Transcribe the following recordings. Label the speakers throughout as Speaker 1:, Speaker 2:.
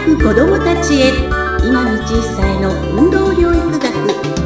Speaker 1: く子どもたちへ今道一歳の運動療育学。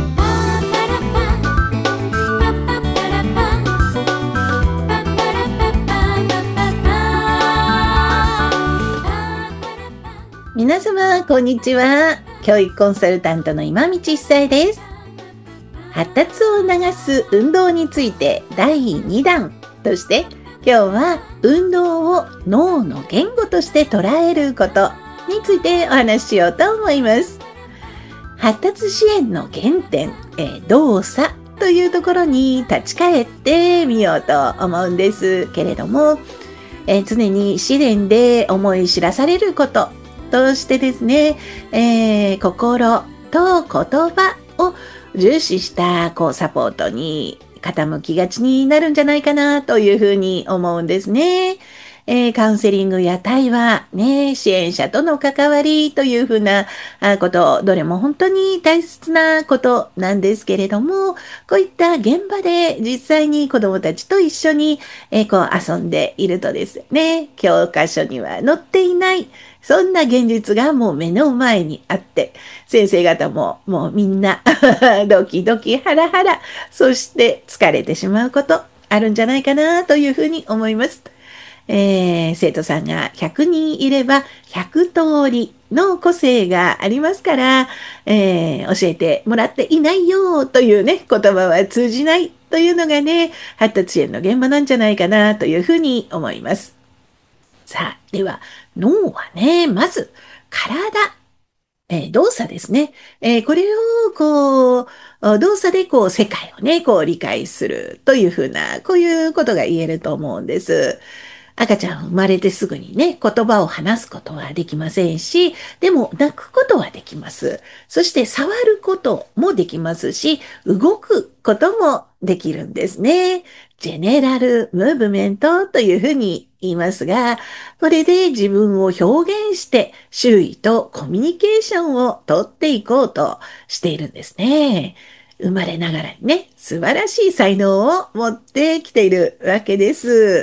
Speaker 1: 皆様こんにちは。教育コンサルタントの今道一歳です。発達を促す運動について第2弾として今日は運動を脳の言語として捉えることについてお話ししようと思います。発達支援の原点、動作というところに立ち返ってみようと思うんですけれども、常に試練で思い知らされることとしてですね、心と言葉を重視したサポートに傾きがちになるんじゃないかなというふうに思うんですね。カウンセリングや対話、支援者との関わりというふうなこと、どれも本当に大切なことなんですけれども、こういった現場で実際に子どもたちと一緒に、遊んでいるとですね、教科書には載っていない、そんな現実がもう目の前にあって、先生方ももうみんなドキドキハラハラ、そして疲れてしまうことあるんじゃないかなというふうに思います。生徒さんが100人いれば100通りの個性がありますから、教えてもらっていないよというね、言葉は通じないというのがね、発達支援の現場なんじゃないかなというふうに思います。さあ、では脳はね、まず体、動作ですね。これを動作で世界をね、理解するというふうな、こういうことが言えると思うんです。赤ちゃん生まれてすぐにね、言葉を話すことはできませんし、でも泣くことはできます。そして触ることもできますし、動くこともできるんですね。ジェネラルムーブメントというふうに言いますが、これで自分を表現して周囲とコミュニケーションをとっていこうとしているんですね。生まれながらにね、素晴らしい才能を持ってきているわけです。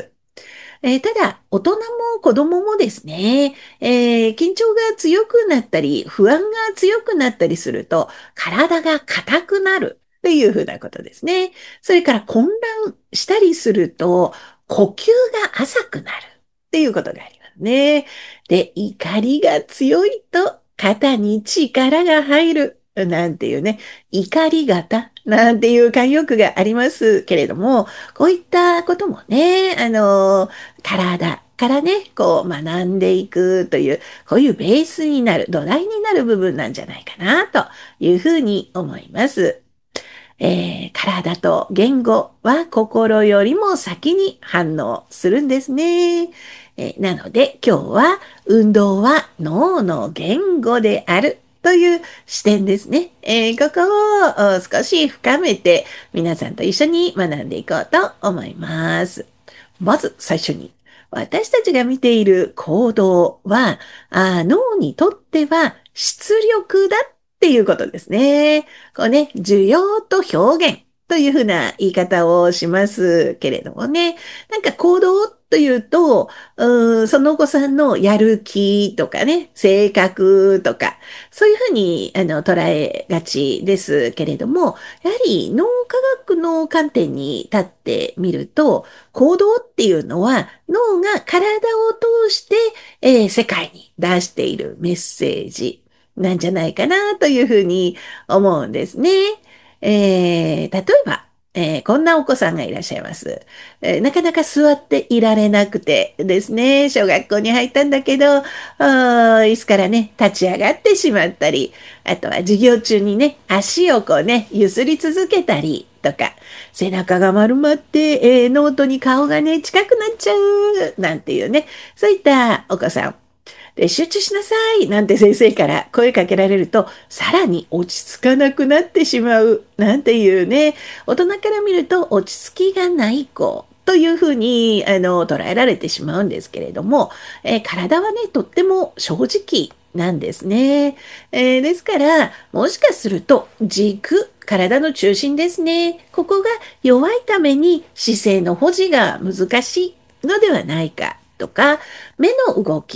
Speaker 1: ただ、大人も子供もですね、緊張が強くなったり、不安が強くなったりすると、体が硬くなるというふうなことですね。それから混乱したりすると、呼吸が浅くなるっていうことがありますね。で、怒りが強いと、肩に力が入る。なんていうね、怒り型なんていう慣用句がありますけれども、こういったこともね、体からね、学んでいくという、こういうベースになる、土台になる部分なんじゃないかな、というふうに思います。体と言語は心よりも先に反応するんですね。なので今日は運動は脳の言語であるという視点ですね。ここを少し深めて皆さんと一緒に学んでいこうと思います。まず最初に私たちが見ている行動は脳にとっては出力だっていうことですね。需要と表現というふうな言い方をしますけれどもね。なんか行動というと、そのお子さんのやる気とかね、性格とか、そういうふうに捉えがちですけれども、やはり脳科学の観点に立ってみると、行動っていうのは脳が体を通して、世界に出しているメッセージなんじゃないかなというふうに思うんですね。例えば、こんなお子さんがいらっしゃいます。なかなか座っていられなくてですね、小学校に入ったんだけど、椅子からね、立ち上がってしまったり、あとは授業中にね、足を揺すり続けたりとか、背中が丸まって、ノートに顔がね、近くなっちゃう、なんていうね、そういったお子さん。で、集中しなさいなんて先生から声かけられると、さらに落ち着かなくなってしまうなんていうね、大人から見ると落ち着きがない子というふうに捉えられてしまうんですけれども、体はね、とっても正直なんですね。ですから、もしかすると軸、体の中心ですね。ここが弱いために姿勢の保持が難しいのではないかとか、目の動き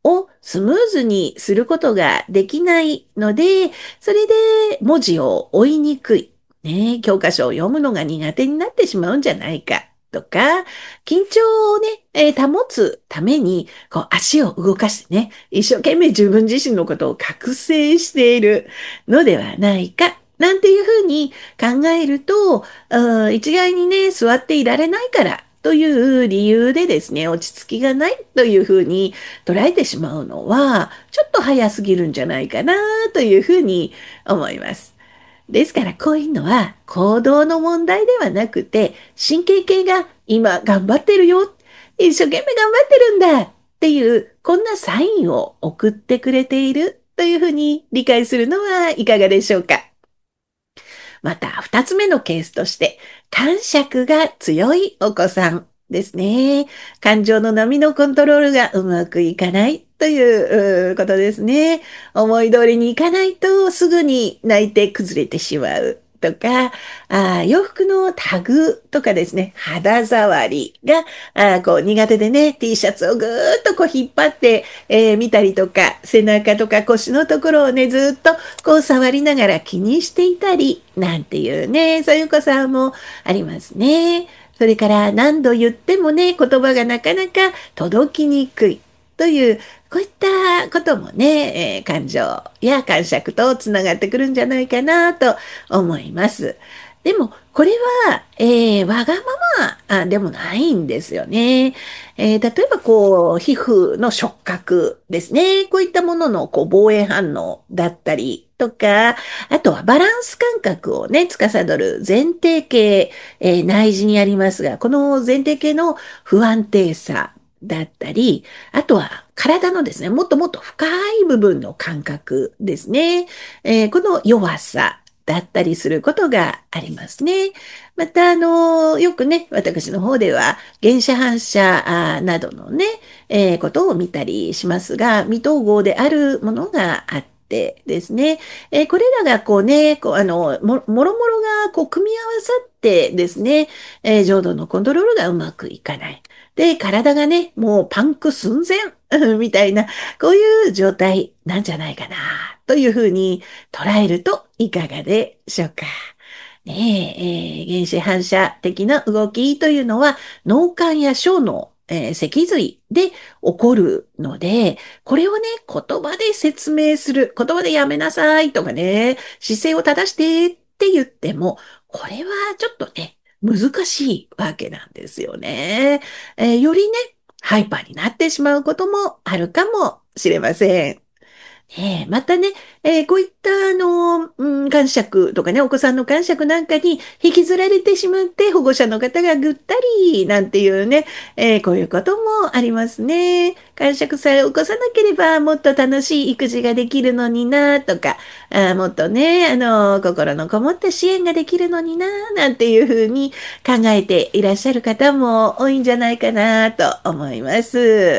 Speaker 1: をスムーズにすることができないので、それで文字を追いにくい。ね、教科書を読むのが苦手になってしまうんじゃないかとか、緊張をね、保つために、足を動かしてね、一生懸命自分自身のことを覚醒しているのではないか、なんていうふうに考えると、一概にね、座っていられないからという理由でですね、落ち着きがないというふうに捉えてしまうのは、ちょっと早すぎるんじゃないかなというふうに思います。ですからこういうのは行動の問題ではなくて、神経系が今頑張ってるよ、一生懸命頑張ってるんだっていう、こんなサインを送ってくれているというふうに理解するのはいかがでしょうか。また、二つ目のケースとして、感触が強いお子さんですね。感情の波のコントロールがうまくいかないということですね。思い通りにいかないとすぐに泣いて崩れてしまう。とか、洋服のタグとかですね、肌触りが苦手でね、T シャツをぐーっと引っ張って、見たりとか、背中とか腰のところをね、ずっと触りながら気にしていたり、なんていうね、そういうお子さんもありますね。それから何度言ってもね、言葉がなかなか届きにくいという、こういったこともね、感情や感触とつながってくるんじゃないかなと思います。でも、これは、わがままでもないんですよね。例えば、皮膚の触覚ですね。こういったものの、防衛反応だったりとか、あとはバランス感覚をね、司る前庭系、内耳にありますが、この前庭系の不安定さだったり、あとは体のですね、もっともっと深い部分の感覚ですね。この弱さだったりすることがありますね。また、よくね、私の方では、原子反射などのね、ことを見たりしますが、未統合であるものがあってですね、これらがもろもろが組み合わさってですね、浄土のコントロールがうまくいかない。で、体がね、もうパンク寸前みたいな、こういう状態なんじゃないかな、というふうに捉えるといかがでしょうか。ね原子反射的な動きというのは脳幹や小脳、脊髄で起こるので、これをね、言葉で説明する、言葉でやめなさいとかね、姿勢を正してって言っても、これはちょっとね、難しいわけなんですよね。よりね、ハイパーになってしまうこともあるかもしれません。またね、こういった感触とかね、お子さんの感触なんかに引きずられてしまって保護者の方がぐったりなんていうね、こういうこともありますね。感触さえ起こさなければもっと楽しい育児ができるのになとか、もっとね、心のこもった支援ができるのにななんていうふうに考えていらっしゃる方も多いんじゃないかなと思います。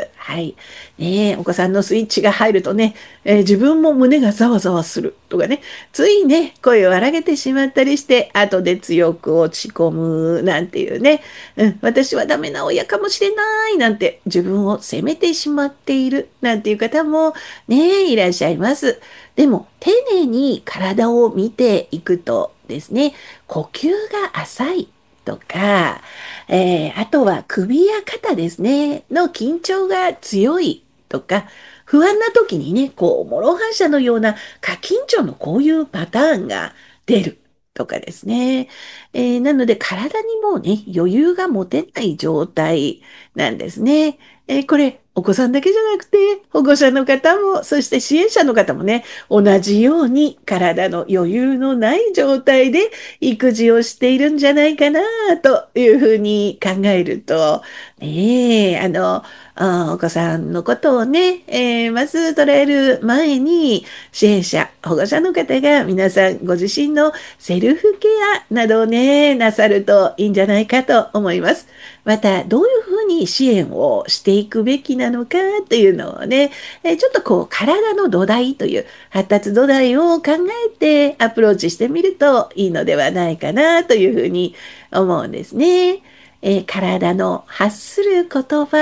Speaker 1: はい。ね、お子さんのスイッチが入るとね、自分も胸がざわざわするとかね、ついね、声を荒げてしまったりして、後で強く落ち込むなんていうね、私はダメな親かもしれないなんて自分を責めてしまっているなんていう方もね、いらっしゃいます。でも、丁寧に体を見ていくとですね、呼吸が浅いとか、あとは首や肩ですね、の緊張が強いとか、不安な時にね、諸反射のような過緊張のこういうパターンが出るとかですね。なので体にもうね、余裕が持てない状態なんですね。これ、お子さんだけじゃなくて、保護者の方も、そして支援者の方もね、同じように体の余裕のない状態で育児をしているんじゃないかな、というふうに考えると、ねえ、お子さんのことをね、まず捉える前に、支援者、保護者の方が皆さんご自身のセルフケアなどをね、なさるといいんじゃないかと思います。また、どういうふうに支援をしていくべきなのかというのをね、ちょっと体の土台という発達土台を考えてアプローチしてみるといいのではないかなというふうに思うんですね。体の発する言葉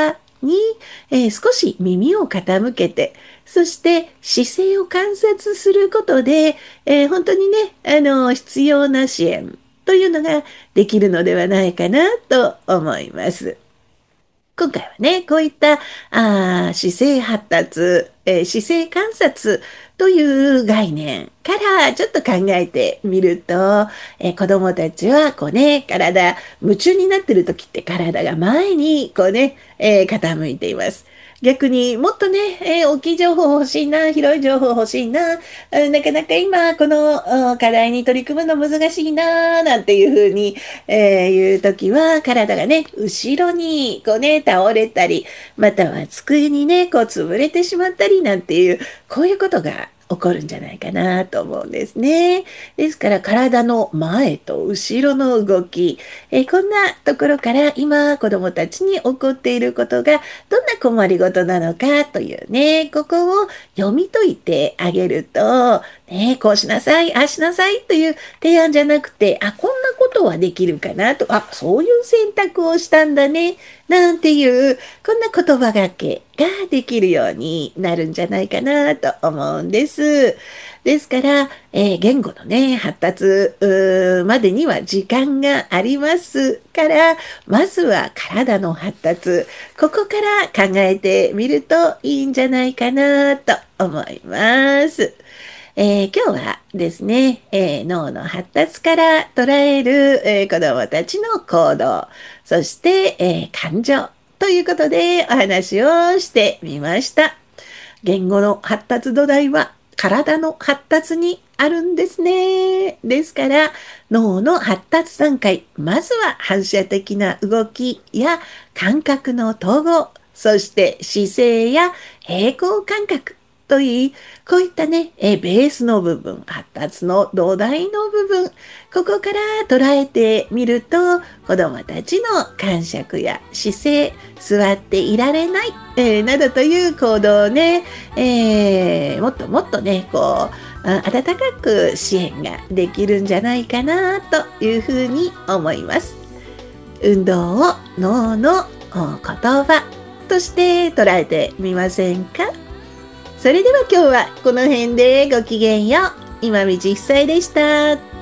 Speaker 1: に、少し耳を傾けて、そして姿勢を観察することで、本当にね、必要な支援というのができるのではないかなと思います。今回はね、こういった姿勢発達、姿勢観察という概念からちょっと考えてみると、子供たちはこうね、夢中になってる時って体が前にこうね、傾いています。逆にもっとね、大きい情報欲しいな、広い情報欲しいな、なかなか今この課題に取り組むの難しいな、なんていうふうに、いう時は体がね、後ろにこうね、倒れたり、または机にね、こう潰れてしまったりなんていう、こういうことが起こるんじゃないかなと思うんですね。ですから体の前と後ろの動き、こんなところから今子供たちに起こっていることがどんな困りごとなのかというね、ここを読み解いてあげると、ね、こうしなさい、ああしなさいという提案じゃなくて、こんなことはできるかなと、そういう選択をしたんだね、なんていう、こんな言葉がけができるようになるんじゃないかなと思うんです。ですから、言語のね、発達までには時間がありますから、まずは体の発達、ここから考えてみるといいんじゃないかなと思います。今日はですね、脳の発達から捉える、子どもたちの行動、そして、感情ということでお話をしてみました。言語の発達土台は体の発達にあるんですね。ですから脳の発達段階、まずは反射的な動きや感覚の統合、そして姿勢や平行感覚といい、こういったね、ベースの部分、発達の土台の部分、ここから捉えてみると、子供たちの感触や姿勢、座っていられない、などという行動をね、もっともっとね、こう、温かく支援ができるんじゃないかなというふうに思います。運動を脳の言葉として捉えてみませんか？それでは今日はこの辺でごきげんよう。今道一歳でした。